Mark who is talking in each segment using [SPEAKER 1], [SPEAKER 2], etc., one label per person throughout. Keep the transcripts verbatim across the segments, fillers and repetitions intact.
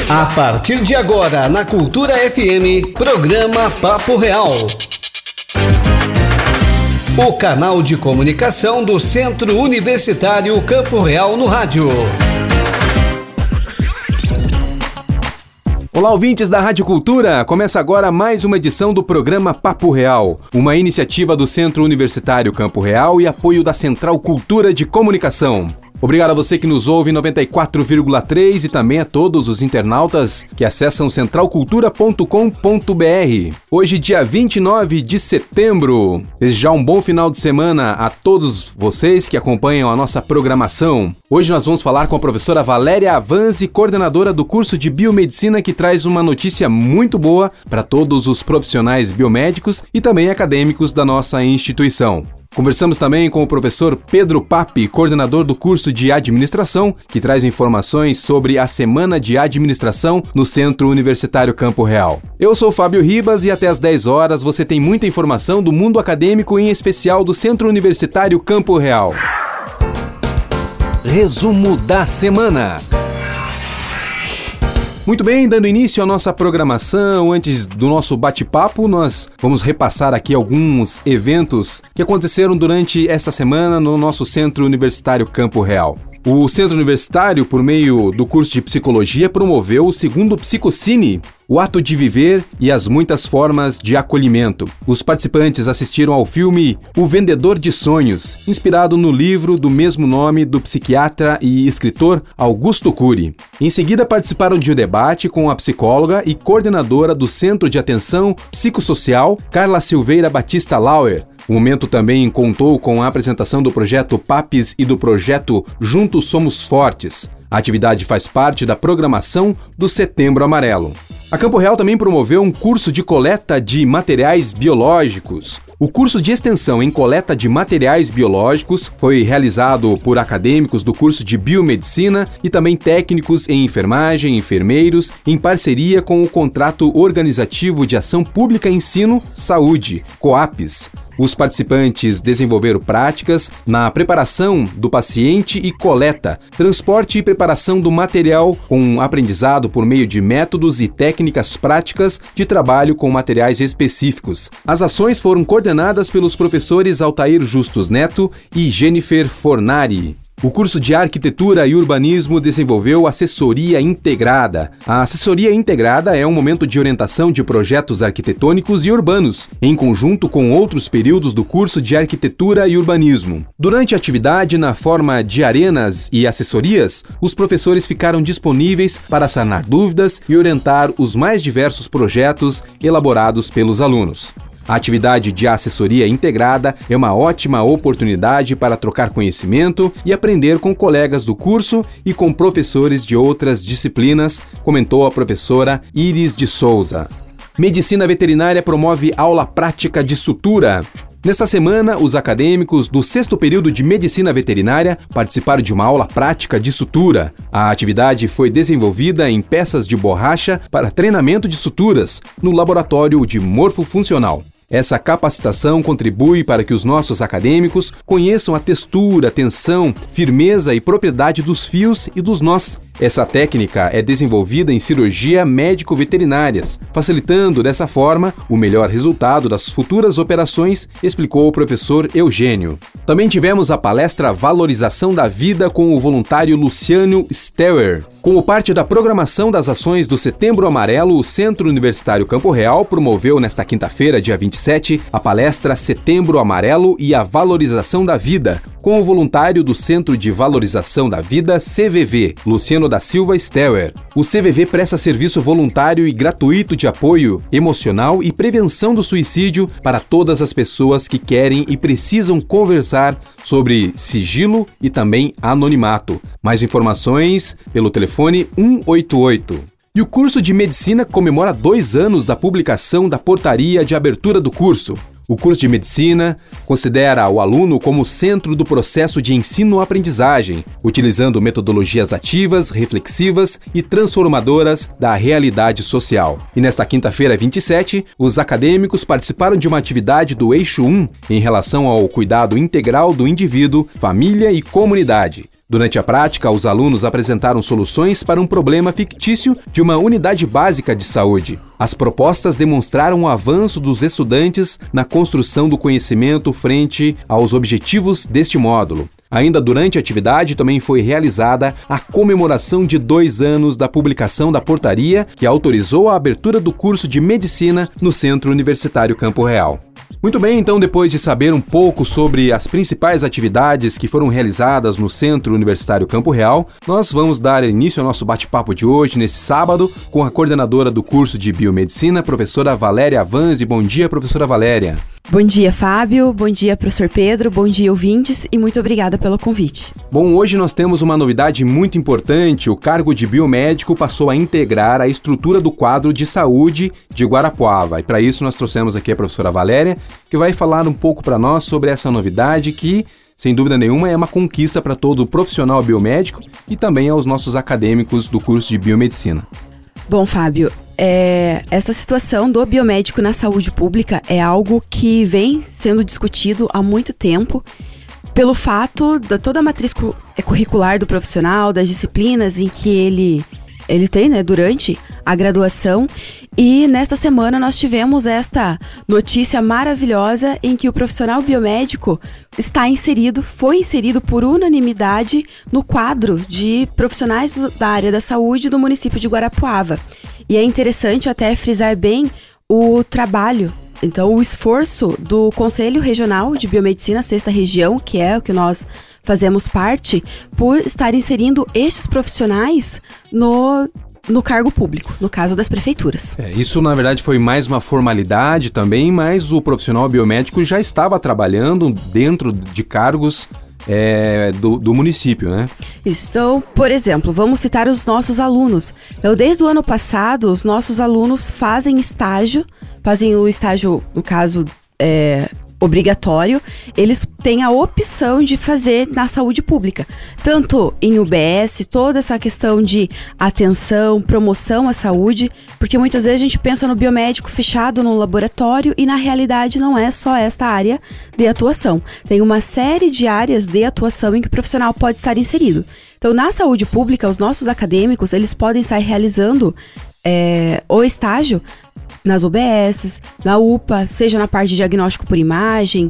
[SPEAKER 1] A partir de agora, na Cultura F M, programa Papo Real. O canal de comunicação do Centro Universitário Campo Real no rádio.
[SPEAKER 2] Olá, ouvintes da Rádio Cultura! Começa agora mais uma edição do programa Papo Real, uma iniciativa do Centro Universitário Campo Real e apoio da Central Cultura de Comunicação. Obrigado a você que nos ouve em noventa e quatro vírgula três e também a todos os internautas que acessam central cultura ponto com ponto b r. Hoje, dia vinte e nove de setembro. Desejar um bom final de semana a todos vocês que acompanham a nossa programação. Hoje nós vamos falar com a professora Valéria Avanzi, coordenadora do curso de Biomedicina, que traz uma notícia muito boa para todos os profissionais biomédicos e também acadêmicos da nossa instituição. Conversamos também com o professor Pedro Papi, coordenador do curso de Administração, que traz informações sobre a Semana de Administração no Centro Universitário Campo Real. Eu sou Fábio Ribas e até às dez horas você tem muita informação do mundo acadêmico, em especial do Centro Universitário Campo Real. Resumo da semana. Muito bem, dando início à nossa programação, antes do nosso bate-papo, nós vamos repassar aqui alguns eventos que aconteceram durante essa semana no nosso Centro Universitário Campo Real. O Centro Universitário, por meio do curso de Psicologia, promoveu o segundo Psicocine, o ato de viver e as muitas formas de acolhimento. Os participantes assistiram ao filme O Vendedor de Sonhos, inspirado no livro do mesmo nome do psiquiatra e escritor Augusto Cury. Em seguida, participaram de um debate com a psicóloga e coordenadora do Centro de Atenção Psicossocial, Carla Silveira Batista Lauer. O momento também contou com a apresentação do projeto PAPES e do projeto Juntos Somos Fortes. A atividade faz parte da programação do Setembro Amarelo. A Campo Real também promoveu um curso de coleta de materiais biológicos. O curso de extensão em coleta de materiais biológicos foi realizado por acadêmicos do curso de Biomedicina e também técnicos em enfermagem, enfermeiros, em parceria com o Contrato Organizativo de Ação Pública Ensino Saúde, COAPES. Os participantes desenvolveram práticas na preparação do paciente e coleta, transporte e preparação do material, com aprendizado por meio de métodos e técnicas práticas de trabalho com materiais específicos. As ações foram coordenadas pelos professores Altair Justus Neto e Jennifer Fornari. O curso de Arquitetura e Urbanismo desenvolveu assessoria integrada. A assessoria integrada é um momento de orientação de projetos arquitetônicos e urbanos, em conjunto com outros períodos do curso de Arquitetura e Urbanismo. Durante a atividade, na forma de arenas e assessorias, os professores ficaram disponíveis para sanar dúvidas e orientar os mais diversos projetos elaborados pelos alunos. A atividade de assessoria integrada é uma ótima oportunidade para trocar conhecimento e aprender com colegas do curso e com professores de outras disciplinas, comentou a professora Iris de Souza. Medicina Veterinária promove aula prática de sutura. Nessa semana, os acadêmicos do sexto período de Medicina Veterinária participaram de uma aula prática de sutura. A atividade foi desenvolvida em peças de borracha para treinamento de suturas no Laboratório de Morfofuncional. Essa capacitação contribui para que os nossos acadêmicos conheçam a textura, tensão, firmeza e propriedade dos fios e dos nós. Essa técnica é desenvolvida em cirurgia médico-veterinárias, facilitando dessa forma o melhor resultado das futuras operações, explicou o professor Eugênio. Também tivemos a palestra Valorização da Vida com o voluntário Luciano Stewer. Como parte da programação das ações do Setembro Amarelo, o Centro Universitário Campo Real promoveu nesta quinta-feira, dia vinte e sete, a palestra Setembro Amarelo e a Valorização da Vida, com o voluntário do Centro de Valorização da Vida, C V V, Luciano da Silva Stewer. O C V V presta serviço voluntário e gratuito de apoio emocional e prevenção do suicídio para todas as pessoas que querem e precisam conversar sobre sigilo e também anonimato. Mais informações pelo telefone um oito oito. E o curso de Medicina comemora dois anos da publicação da portaria de abertura do curso. O curso de Medicina considera o aluno como centro do processo de ensino-aprendizagem, utilizando metodologias ativas, reflexivas e transformadoras da realidade social. E nesta quinta-feira, vinte e sete, os acadêmicos participaram de uma atividade do Eixo um em relação ao cuidado integral do indivíduo, família e comunidade. Durante a prática, os alunos apresentaram soluções para um problema fictício de uma unidade básica de saúde. As propostas demonstraram o avanço dos estudantes na construção do conhecimento frente aos objetivos deste módulo. Ainda durante a atividade, também foi realizada a comemoração de dois anos da publicação da portaria que autorizou a abertura do curso de Medicina no Centro Universitário Campo Real. Muito bem, então, depois de saber um pouco sobre as principais atividades que foram realizadas no Centro Universitário Campo Real, nós vamos dar início ao nosso bate-papo de hoje, nesse sábado, com a coordenadora do curso de Biomedicina, professora Valéria Vanzi. Bom dia, professora Valéria.
[SPEAKER 3] Bom dia, Fábio. Bom dia, professor Pedro. Bom dia, ouvintes, e muito obrigada pelo convite.
[SPEAKER 2] Bom, hoje nós temos uma novidade muito importante. O cargo de biomédico passou a integrar a estrutura do quadro de saúde de Guarapuava. E para isso nós trouxemos aqui a professora Valéria, que vai falar um pouco para nós sobre essa novidade que, sem dúvida nenhuma, é uma conquista para todo profissional biomédico e também aos nossos acadêmicos do curso de Biomedicina.
[SPEAKER 3] Bom, Fábio, é, essa situação do biomédico na saúde pública é algo que vem sendo discutido há muito tempo, pelo fato de toda a matriz curricular do profissional, das disciplinas em que ele, ele tem, né, durante a graduação. E nesta semana nós tivemos esta notícia maravilhosa em que o profissional biomédico está inserido, foi inserido por unanimidade no quadro de profissionais da área da saúde do município de Guarapuava. E é interessante até frisar bem o trabalho, então o esforço do Conselho Regional de Biomedicina, sexta região, que é o que nós fazemos parte, por estar inserindo estes profissionais no... no cargo público, no caso das prefeituras.
[SPEAKER 2] É, isso, na verdade, foi mais uma formalidade também, mas o profissional biomédico já estava trabalhando dentro de cargos é, do, do município, né?
[SPEAKER 3] Isso. Então, por exemplo, vamos citar os nossos alunos. Então, desde o ano passado, os nossos alunos fazem estágio, fazem o estágio, no caso, é... obrigatório, eles têm a opção de fazer na saúde pública, tanto em U B S, toda essa questão de atenção, promoção à saúde, porque muitas vezes a gente pensa no biomédico fechado no laboratório e na realidade não é só esta área de atuação. Tem uma série de áreas de atuação em que o profissional pode estar inserido. Então, na saúde pública, os nossos acadêmicos, eles podem estar realizando é, o estágio nas U B S, na U P A, seja na parte de diagnóstico por imagem,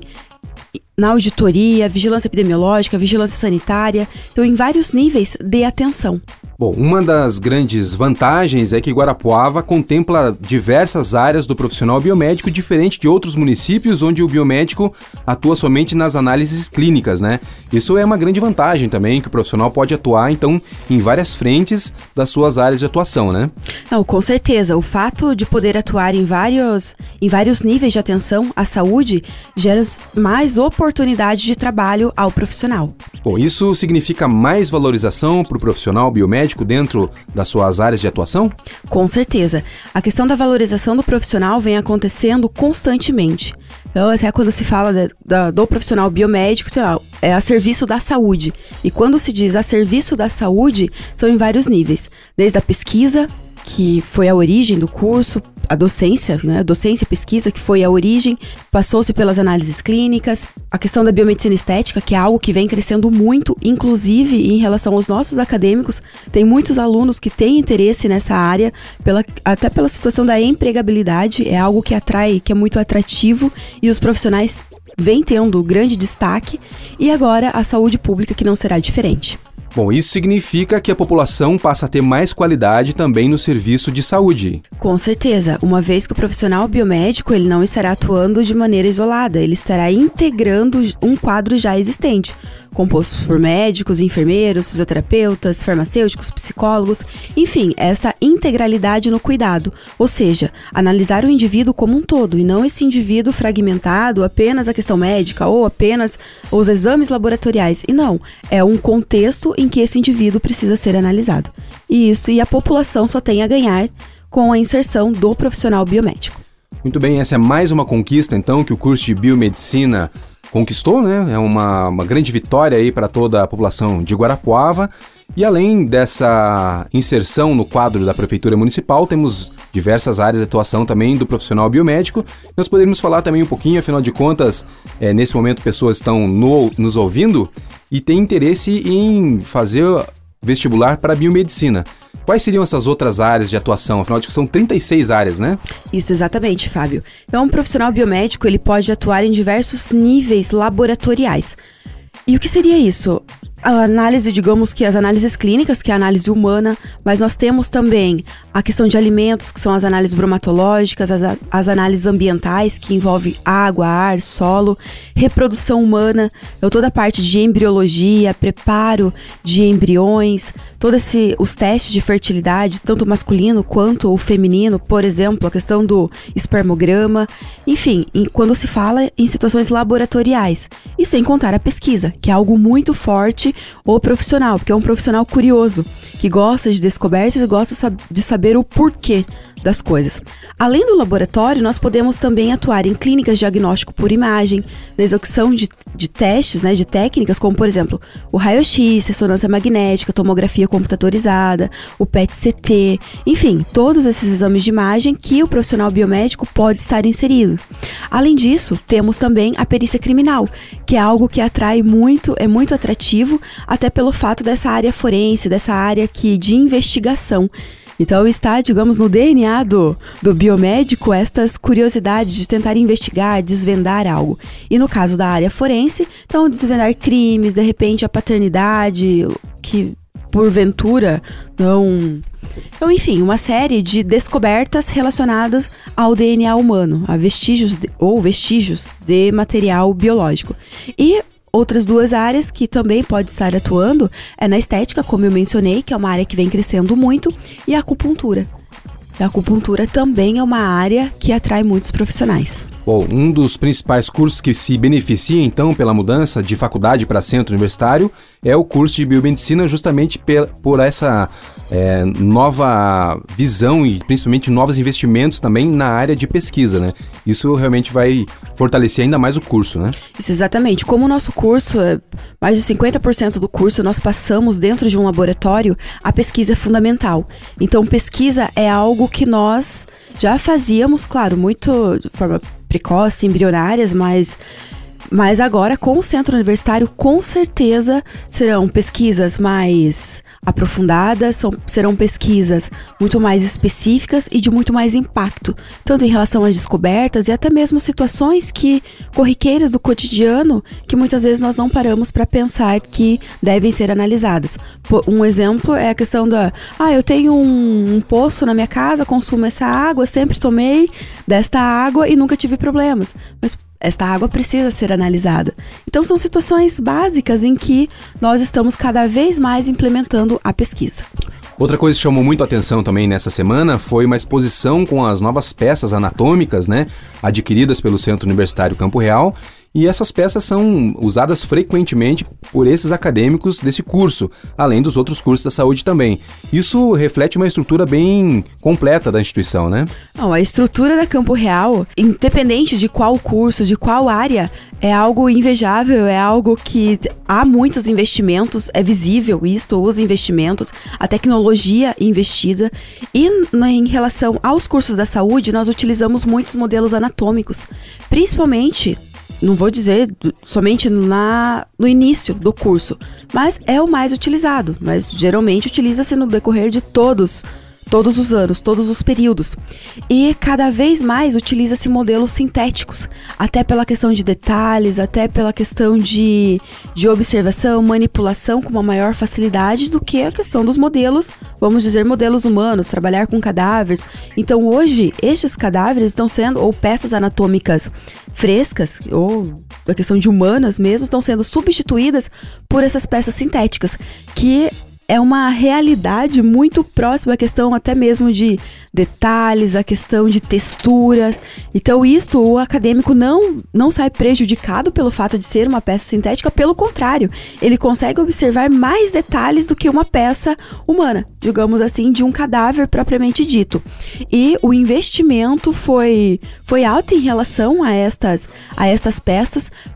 [SPEAKER 3] na auditoria, vigilância epidemiológica, vigilância sanitária, então em vários níveis de atenção.
[SPEAKER 2] Bom, uma das grandes vantagens é que Guarapuava contempla diversas áreas do profissional biomédico, diferente de outros municípios onde o biomédico atua somente nas análises clínicas, né? Isso é uma grande vantagem também, que o profissional pode atuar, então, em várias frentes das suas áreas de atuação, né?
[SPEAKER 3] Não, com certeza. O fato de poder atuar em vários, em vários níveis de atenção à saúde gera mais oportunidade de trabalho ao profissional.
[SPEAKER 2] Bom, isso significa mais valorização para o profissional biomédico dentro das suas áreas de atuação?
[SPEAKER 3] Com certeza. A questão da valorização do profissional vem acontecendo constantemente. Então, até quando se fala de, da, do profissional biomédico, é a serviço da saúde. E quando se diz a serviço da saúde, são em vários níveis. Desde a pesquisa, que foi a origem do curso, a docência, né? A docência e pesquisa, que foi a origem, passou-se pelas análises clínicas, a questão da biomedicina estética, que é algo que vem crescendo muito, inclusive em relação aos nossos acadêmicos, tem muitos alunos que têm interesse nessa área, pela, até pela situação da empregabilidade, é algo que atrai, que é muito atrativo, e os profissionais vêm tendo grande destaque, e agora a saúde pública, que não será diferente.
[SPEAKER 2] Bom, isso significa que a população passa a ter mais qualidade também no serviço de saúde.
[SPEAKER 3] Com certeza, uma vez que o profissional biomédico ele não estará atuando de maneira isolada, ele estará integrando um quadro já existente, composto por médicos, enfermeiros, fisioterapeutas, farmacêuticos, psicólogos, enfim, esta integralidade no cuidado, ou seja, analisar o indivíduo como um todo e não esse indivíduo fragmentado, apenas a questão médica ou apenas os exames laboratoriais, e não, é um contexto em que esse indivíduo precisa ser analisado. E isso, e a população só tem a ganhar com a inserção do profissional biomédico.
[SPEAKER 2] Muito bem, essa é mais uma conquista, então, que o curso de Biomedicina conquistou, né? É uma, uma grande vitória aí para toda a população de Guarapuava. E além dessa inserção no quadro da Prefeitura Municipal, temos diversas áreas de atuação também do profissional biomédico. Nós poderíamos falar também um pouquinho, afinal de contas, é, nesse momento pessoas estão no, nos ouvindo e têm interesse em fazer vestibular para biomedicina. Quais seriam essas outras áreas de atuação? Afinal de contas, são trinta e seis áreas, né?
[SPEAKER 3] Isso, exatamente, Fábio. Então, um profissional biomédico, ele pode atuar em diversos níveis laboratoriais. E o que seria isso? A análise, digamos que as análises clínicas, que é a análise humana, mas nós temos também a questão de alimentos, que são as análises bromatológicas, as, as análises ambientais, que envolvem água, ar, solo, reprodução humana, então toda a parte de embriologia, preparo de embriões, todos os testes de fertilidade, tanto o masculino quanto o feminino, por exemplo, a questão do espermograma, enfim, em, quando se fala em situações laboratoriais. E sem contar a pesquisa, que é algo muito forte o profissional, porque é um profissional curioso, que gosta de descobertas e gosta de saber o porquê das coisas. Além do laboratório, nós podemos também atuar em clínicas de diagnóstico por imagem, na execução de, de testes, né, de técnicas, como por exemplo, o raio-x, ressonância magnética, tomografia computadorizada, o P E T C T, enfim, todos esses exames de imagem que o profissional biomédico pode estar inserido. Além disso, temos também a perícia criminal, que é algo que atrai muito, é muito atrativo, até pelo fato dessa área forense, dessa área aqui de investigação. Então está, digamos, no D N A do, do biomédico estas curiosidades de tentar investigar, desvendar algo. E no caso da área forense, então desvendar crimes, de repente a paternidade, que porventura não... Então, enfim, uma série de descobertas relacionadas ao D N A humano, a vestígios de, ou vestígios de material biológico. E outras duas áreas que também pode estar atuando é na estética, como eu mencionei, que é uma área que vem crescendo muito, e a acupuntura. A acupuntura também é uma área que atrai muitos profissionais.
[SPEAKER 2] Bom, um dos principais cursos que se beneficia, então, pela mudança de faculdade para centro universitário é o curso de biomedicina, justamente pe- por essa é, nova visão e principalmente novos investimentos também na área de pesquisa, né? Isso realmente vai fortalecer ainda mais o curso, né?
[SPEAKER 3] Isso, exatamente. Como o nosso curso, mais de cinquenta por cento do curso nós passamos dentro de um laboratório, a pesquisa é fundamental. Então, pesquisa é algo que nós já fazíamos, claro, muito de forma precoce, embrionárias, mas, mas agora com o centro universitário, com certeza serão pesquisas mais aprofundadas, são, serão pesquisas muito mais específicas e de muito mais impacto, tanto em relação às descobertas e até mesmo situações que, corriqueiras do cotidiano, que muitas vezes nós não paramos para pensar que devem ser analisadas. Um exemplo é a questão da, ah, eu tenho um, um poço na minha casa, consumo essa água, sempre tomei desta água e nunca tive problemas, mas esta água precisa ser analisada. Então são situações básicas em que nós estamos cada vez mais implementando a pesquisa.
[SPEAKER 2] Outra coisa que chamou muito a atenção também nessa semana foi uma exposição com as novas peças anatômicas, né, adquiridas pelo Centro Universitário Campo Real. E essas peças são usadas frequentemente por esses acadêmicos desse curso, além dos outros cursos da saúde também. Isso reflete uma estrutura bem completa da instituição, né?
[SPEAKER 3] Não, a estrutura da Campo Real, independente de qual curso, de qual área, é algo invejável, é algo que há muitos investimentos, é visível isto, os investimentos, a tecnologia investida. E em relação aos cursos da saúde, nós utilizamos muitos modelos anatômicos, principalmente... Não vou dizer somente na, no início do curso, mas é o mais utilizado. Mas geralmente utiliza-se no decorrer de todos, todos os anos, todos os períodos. E cada vez mais utiliza-se modelos sintéticos, até pela questão de detalhes, até pela questão de, de observação, manipulação com uma maior facilidade do que a questão dos modelos, vamos dizer, modelos humanos, trabalhar com cadáveres. Então hoje, estes cadáveres estão sendo, ou peças anatômicas frescas, ou a questão de humanas mesmo, estão sendo substituídas por essas peças sintéticas, que é uma realidade muito próxima à questão até mesmo de detalhes, a questão de texturas. Então isto, o acadêmico não, não sai prejudicado pelo fato de ser uma peça sintética, pelo contrário, ele consegue observar mais detalhes do que uma peça humana, digamos assim, de um cadáver propriamente dito. E o investimento foi, foi alto em relação a estas, a estas peças,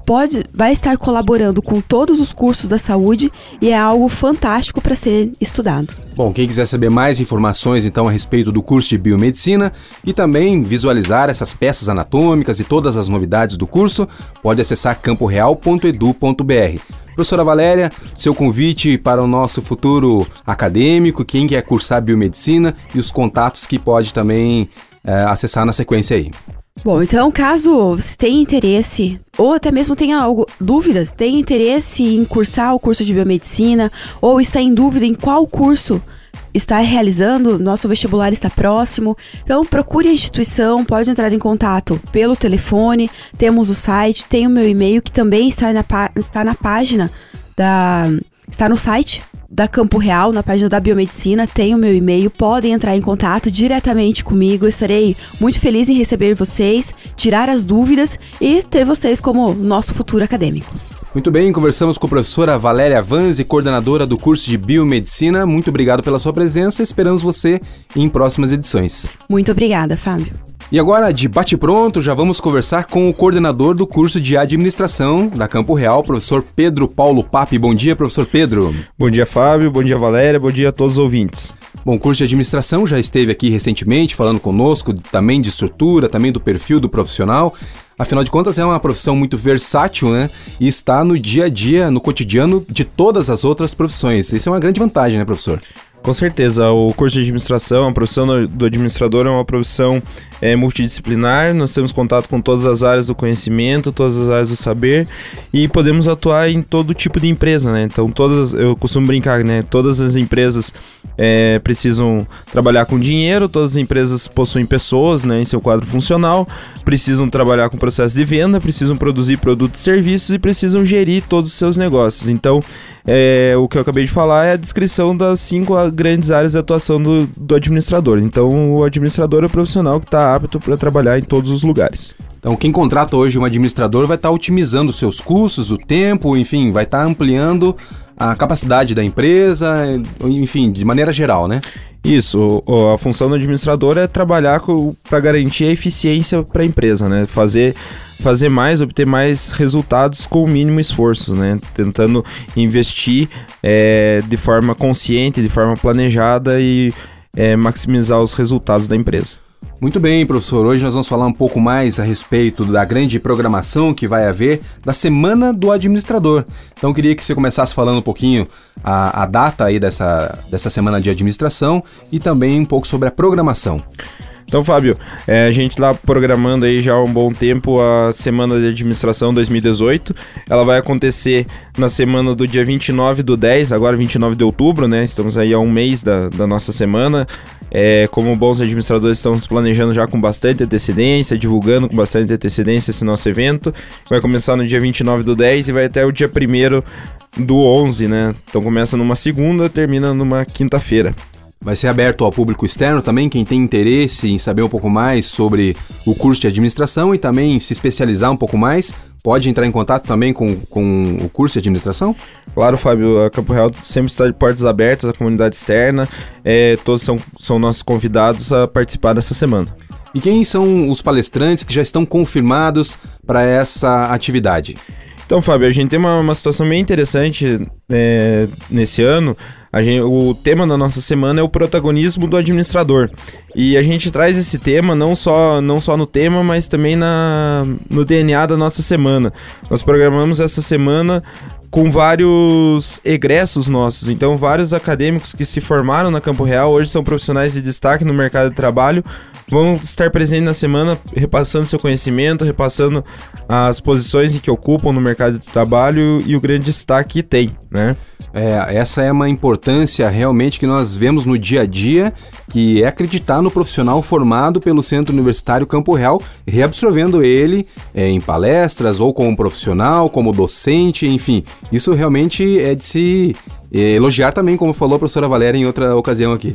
[SPEAKER 3] pode, vai estar colaborando com todos os cursos da saúde e é algo fantástico para ser estudado.
[SPEAKER 2] Bom, quem quiser saber mais informações então a respeito do curso de Biomedicina e também visualizar essas peças anatômicas e todas as novidades do curso, pode acessar campo real ponto edu ponto br. Professora Valéria, seu convite para o nosso futuro acadêmico, quem quer cursar Biomedicina e os contatos que pode também é, acessar na sequência aí.
[SPEAKER 3] Bom, então caso você tenha interesse, ou até mesmo tenha algo, dúvidas, tenha interesse em cursar o curso de Biomedicina, ou está em dúvida em qual curso está realizando, nosso vestibular está próximo, então procure a instituição, pode entrar em contato pelo telefone, temos o site, tem o meu e-mail que também está na, está na página, da, está no site da Campo Real, na página da Biomedicina, tem o meu e-mail, podem entrar em contato diretamente comigo, eu estarei muito feliz em receber vocês, tirar as dúvidas e ter vocês como nosso futuro acadêmico.
[SPEAKER 2] Muito bem, conversamos com a professora Valéria Vanzi, coordenadora do curso de Biomedicina. Muito obrigado pela sua presença, esperamos você em próximas edições.
[SPEAKER 3] Muito obrigada, Fábio.
[SPEAKER 2] E agora, de bate-pronto, já vamos conversar com o coordenador do curso de Administração da Campo Real, professor Pedro Paulo Papi. Bom dia, professor Pedro.
[SPEAKER 4] Bom dia, Fábio. Bom dia, Valéria. Bom dia a todos os ouvintes.
[SPEAKER 2] Bom, o curso de Administração já esteve aqui recentemente falando conosco também de estrutura, também do perfil do profissional. Afinal de contas, é uma profissão muito versátil, né? E está no dia a dia, no cotidiano de todas as outras profissões. Isso é uma grande vantagem, né, professor?
[SPEAKER 4] Com certeza, o curso de administração, a profissão do administrador é uma profissão é, multidisciplinar, nós temos contato com todas as áreas do conhecimento, todas as áreas do saber e podemos atuar em todo tipo de empresa, né? Então, todas, eu costumo brincar, né? Todas as empresas é, precisam trabalhar com dinheiro, todas as empresas possuem pessoas, né, em seu quadro funcional, precisam trabalhar com processo de venda, precisam produzir produtos e serviços e precisam gerir todos os seus negócios. Então, é, o que eu acabei de falar é a descrição das cinco grandes áreas de atuação do, do administrador. Então, o administrador é o profissional que está apto para trabalhar em todos os lugares.
[SPEAKER 2] Então, quem contrata hoje um administrador vai estar tá otimizando os seus custos, o tempo, enfim, vai estar tá ampliando a capacidade da empresa, enfim, de maneira geral, né?
[SPEAKER 4] Isso, a função do administrador é trabalhar para garantir a eficiência para a empresa, né? Fazer, fazer mais, obter mais resultados com o mínimo esforço, né? Tentando investir é, de forma consciente, de forma planejada e é, maximizar os resultados da empresa.
[SPEAKER 2] Muito bem, professor. Hoje nós vamos falar um pouco mais a respeito da grande programação que vai haver da Semana do Administrador. Então, eu queria que você começasse falando um pouquinho a, a data aí dessa, dessa Semana de Administração e também um pouco sobre a programação.
[SPEAKER 4] Então, Fábio, é, a gente está programando aí já há um bom tempo a Semana de Administração dois mil e dezoito. Ela vai acontecer na semana do dia vinte e nove do dez, agora vinte e nove de outubro, né? Estamos aí há um mês da, da nossa semana. É, como bons administradores, estamos planejando já com bastante antecedência, divulgando com bastante antecedência esse nosso evento. Vai começar no dia vinte e nove do dez e vai até o dia primeiro do onze, né? Então começa numa segunda, termina numa quinta-feira.
[SPEAKER 2] Vai ser aberto ao público externo também, quem tem interesse em saber um pouco mais sobre o curso de administração e também se especializar um pouco mais, pode entrar em contato também com, com o curso de administração?
[SPEAKER 4] Claro, Fábio, a Campo Real sempre está de portas abertas à comunidade externa, é, todos são, são nossos convidados a participar dessa semana.
[SPEAKER 2] E quem são os palestrantes que já estão confirmados para essa atividade?
[SPEAKER 4] Então, Fábio, a gente tem uma, uma situação bem interessante é, nesse ano. A gente, o tema da nossa semana é o protagonismo do administrador. E a gente traz esse tema não só, não só no tema, mas também na, no D N A da nossa semana. Nós programamos essa semana com vários egressos nossos. Então, vários acadêmicos que se formaram na Campo Real, hoje são profissionais de destaque no mercado de trabalho, vão estar presentes na semana, repassando seu conhecimento, repassando as posições em que ocupam no mercado de trabalho e o grande destaque que tem, né?
[SPEAKER 2] É, essa é uma importância realmente que nós vemos no dia a dia, que é acreditar no profissional formado pelo Centro Universitário Campo Real, reabsorvendo ele é, em palestras ou como profissional, como docente, enfim. Isso realmente é de se é, elogiar também, como falou a professora Valéria em outra ocasião aqui.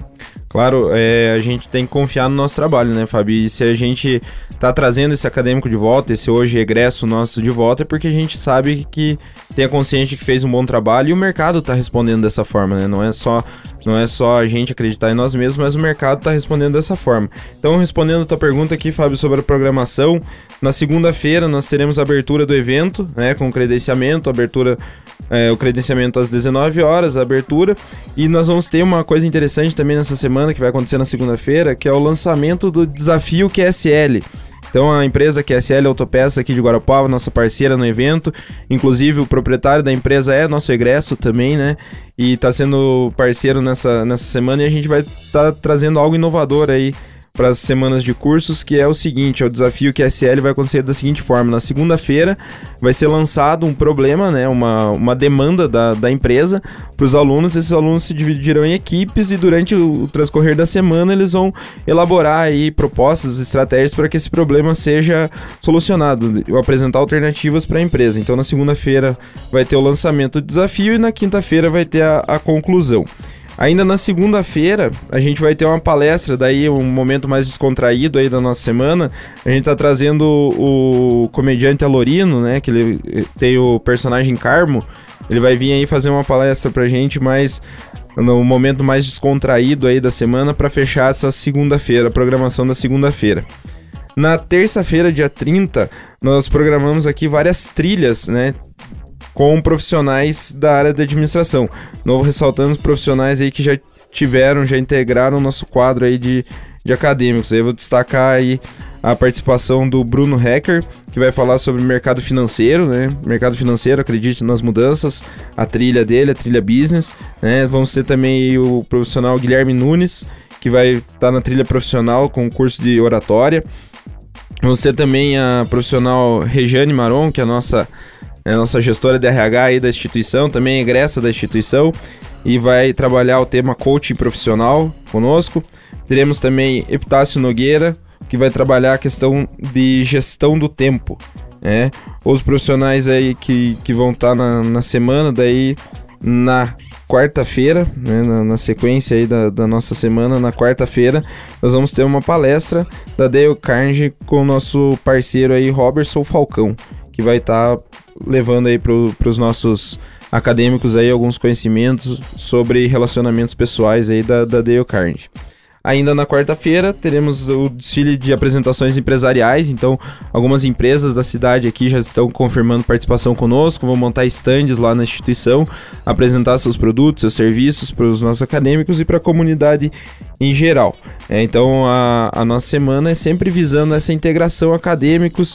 [SPEAKER 4] Claro, é, a gente tem que confiar no nosso trabalho, né, Fábio? E se a gente tá trazendo esse acadêmico de volta, esse hoje egresso nosso de volta, é porque a gente sabe que tem a consciência que fez um bom trabalho e o mercado tá respondendo dessa forma, né? Não é só, não é só a gente acreditar em nós mesmos, mas o mercado tá respondendo dessa forma. Então, respondendo a tua pergunta aqui, Fábio, sobre a programação, na segunda-feira nós teremos a abertura do evento, né, com credenciamento, abertura, é, o credenciamento às dezenove horas, a abertura, e nós vamos ter uma coisa interessante também nessa semana, que vai acontecer na segunda-feira, que é o lançamento do desafio Q S L. Então a empresa Q S L Autopeça aqui de Guarapuava, nossa parceira no evento, inclusive o proprietário da empresa é nosso egresso também, né? E está sendo parceiro nessa, nessa semana, e a gente vai estar tá trazendo algo inovador aí para as semanas de cursos, que é o seguinte: é o desafio Q S L vai acontecer da seguinte forma: na segunda-feira vai ser lançado um problema, né, uma, uma demanda da, da empresa para os alunos. Esses alunos se dividirão em equipes e durante o, o transcorrer da semana eles vão elaborar aí propostas, estratégias para que esse problema seja solucionado, ou apresentar alternativas para a empresa. Então na segunda-feira vai ter o lançamento do desafio e na quinta-feira vai ter a, a conclusão. Ainda na segunda-feira, a gente vai ter uma palestra, daí um momento mais descontraído aí da nossa semana. A gente tá trazendo o, o comediante Alorino, né, que ele tem o personagem Carmo. Ele vai vir aí fazer uma palestra pra gente, mais no momento mais descontraído aí da semana, para fechar essa segunda-feira, a programação da segunda-feira. Na terça-feira, dia trinta, nós programamos aqui várias trilhas, né, com profissionais da área da administração. Novo ressaltando os profissionais aí que já tiveram, já integraram o nosso quadro aí de, de acadêmicos. Aí eu vou destacar aí a participação do Bruno Hecker, que vai falar sobre mercado financeiro, né? Mercado financeiro, acredite nas mudanças, a trilha dele, a trilha business, né? Vamos ter também o profissional Guilherme Nunes, que vai estar tá na trilha profissional com curso de oratória. Vamos ter também a profissional Regiane Maron, que é a nossa É a nossa gestora de R H aí da instituição, também é egressa da instituição, e vai trabalhar o tema coaching profissional conosco. Teremos também Epitácio Nogueira, que vai trabalhar a questão de gestão do tempo, né? Os profissionais aí que, que vão estar tá na, na semana, daí na quarta-feira, né, na, na sequência aí da, da nossa semana, na quarta-feira, nós vamos ter uma palestra da Dale Carnegie com o nosso parceiro aí, Robertson Falcão, que vai estar tá levando aí para os nossos acadêmicos aí alguns conhecimentos sobre relacionamentos pessoais aí da, da Dale Carnegie. Ainda na quarta-feira teremos o desfile de apresentações empresariais, então algumas empresas da cidade aqui já estão confirmando participação conosco, vão montar estandes lá na instituição, apresentar seus produtos, seus serviços para os nossos acadêmicos e para a comunidade em geral. É, então a, a nossa semana é sempre visando essa integração acadêmicos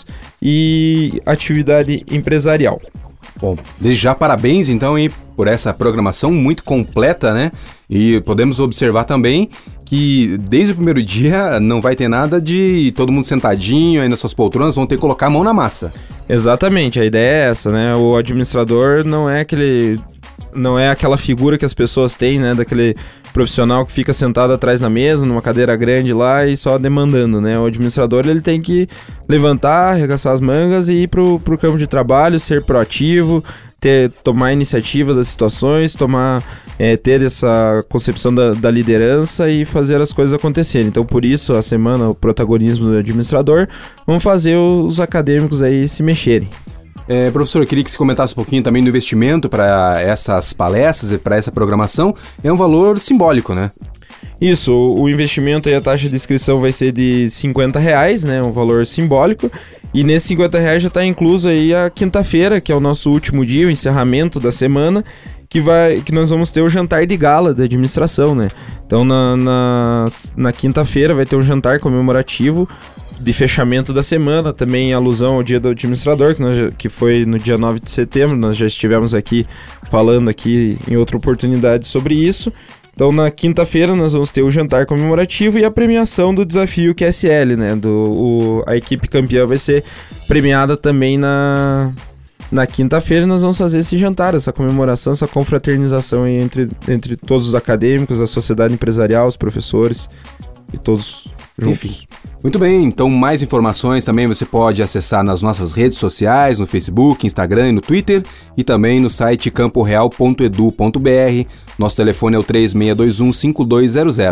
[SPEAKER 4] e atividade empresarial.
[SPEAKER 2] Bom, desde já parabéns então aí por essa programação muito completa, né? E podemos observar também que desde o primeiro dia não vai ter nada de todo mundo sentadinho aí nas suas poltronas, vão ter que colocar a mão na massa.
[SPEAKER 4] Exatamente, a ideia é essa, né? O administrador não é aquele... não é aquela figura que as pessoas têm, né? Daquele profissional que fica sentado atrás da mesa, numa cadeira grande lá e só demandando, né? O administrador, ele tem que levantar, arregaçar as mangas e ir pro, pro campo de trabalho, ser proativo, ter, tomar iniciativa das situações, tomar, é, ter essa concepção da, da liderança e fazer as coisas acontecerem. Então, por isso, a semana, o protagonismo do administrador, vamos fazer os acadêmicos aí se mexerem.
[SPEAKER 2] É, professor, eu queria que você comentasse um pouquinho também do investimento para essas palestras e para essa programação. É um valor simbólico, né?
[SPEAKER 4] Isso, o investimento e a taxa de inscrição vai ser de cinquenta reais, né? Um valor simbólico. E nesses cinquenta reais já está incluso aí a quinta-feira, que é o nosso último dia, o encerramento da semana, que, vai, que nós vamos ter o jantar de gala da administração, né? Então na, na, na quinta-feira vai ter um jantar comemorativo de fechamento da semana, também em alusão ao dia do administrador, que, nós, que foi no dia nove de setembro, nós já estivemos aqui falando aqui em outra oportunidade sobre isso. Então na quinta-feira nós vamos ter o jantar comemorativo e a premiação do desafio Q S L, né? Do, o, a equipe campeã vai ser premiada também na, na quinta-feira, e nós vamos fazer esse jantar, essa comemoração, essa confraternização aí entre, entre todos os acadêmicos, a sociedade empresarial, os professores e todos juntos.
[SPEAKER 2] Enfim. Muito bem, então mais informações também você pode acessar nas nossas redes sociais, no Facebook, Instagram e no Twitter, e também no site campo real ponto edu ponto br. Nosso telefone é o três seis dois um, cinco dois zero zero.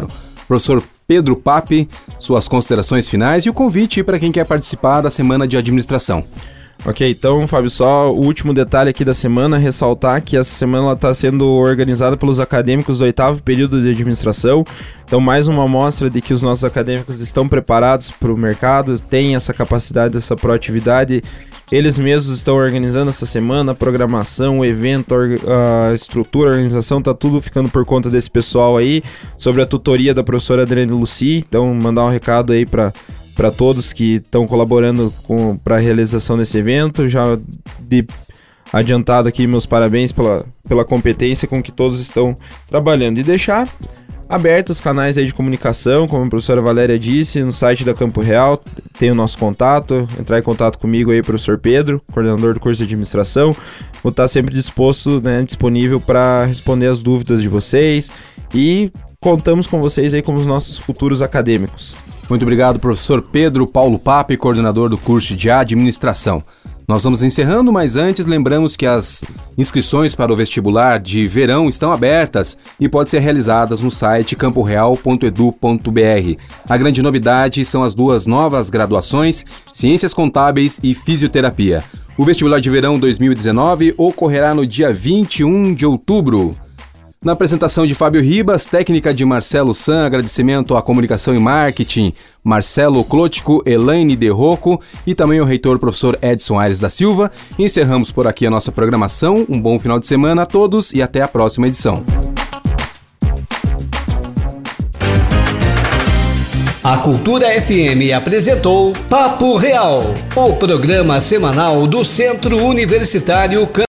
[SPEAKER 2] Professor Pedro Pape, suas considerações finais e o convite para quem quer participar da Semana de Administração.
[SPEAKER 4] Ok, então, Fábio, só o último detalhe aqui da semana, ressaltar que essa semana está sendo organizada pelos acadêmicos do oitavo período de administração. Então, mais uma amostra de que os nossos acadêmicos estão preparados para o mercado, têm essa capacidade, essa proatividade. Eles mesmos estão organizando essa semana, a programação, o evento, a estrutura, a organização, tá tudo ficando por conta desse pessoal aí, sobre a tutoria da professora Adriane Lucy. Então, mandar um recado aí para para todos que estão colaborando para a realização desse evento. Já de adiantado aqui meus parabéns pela, pela competência com que todos estão trabalhando. E deixar abertos os canais aí de comunicação, como a professora Valéria disse, no site da Campo Real tem o nosso contato, entrar em contato comigo aí, professor Pedro, coordenador do curso de administração. Vou estar sempre disposto, né, disponível para responder as dúvidas de vocês e contamos com vocês aí como os nossos futuros acadêmicos.
[SPEAKER 2] Muito obrigado, professor Pedro Paulo Pape, coordenador do curso de administração. Nós vamos encerrando, mas antes lembramos que as inscrições para o vestibular de verão estão abertas e podem ser realizadas no site campo real ponto edu ponto br. A grande novidade são as duas novas graduações, Ciências Contábeis e Fisioterapia. O vestibular de verão dois mil e dezenove ocorrerá no dia vinte e um de outubro. Na apresentação de Fábio Ribas, técnica de Marcelo San, agradecimento à comunicação e marketing, Marcelo Clótico, Elaine De Rocco e também o reitor professor Edson Aires da Silva. Encerramos por aqui a nossa programação. Um bom final de semana a todos e até a próxima edição.
[SPEAKER 1] A Cultura F M apresentou Papo Real, o programa semanal do Centro Universitário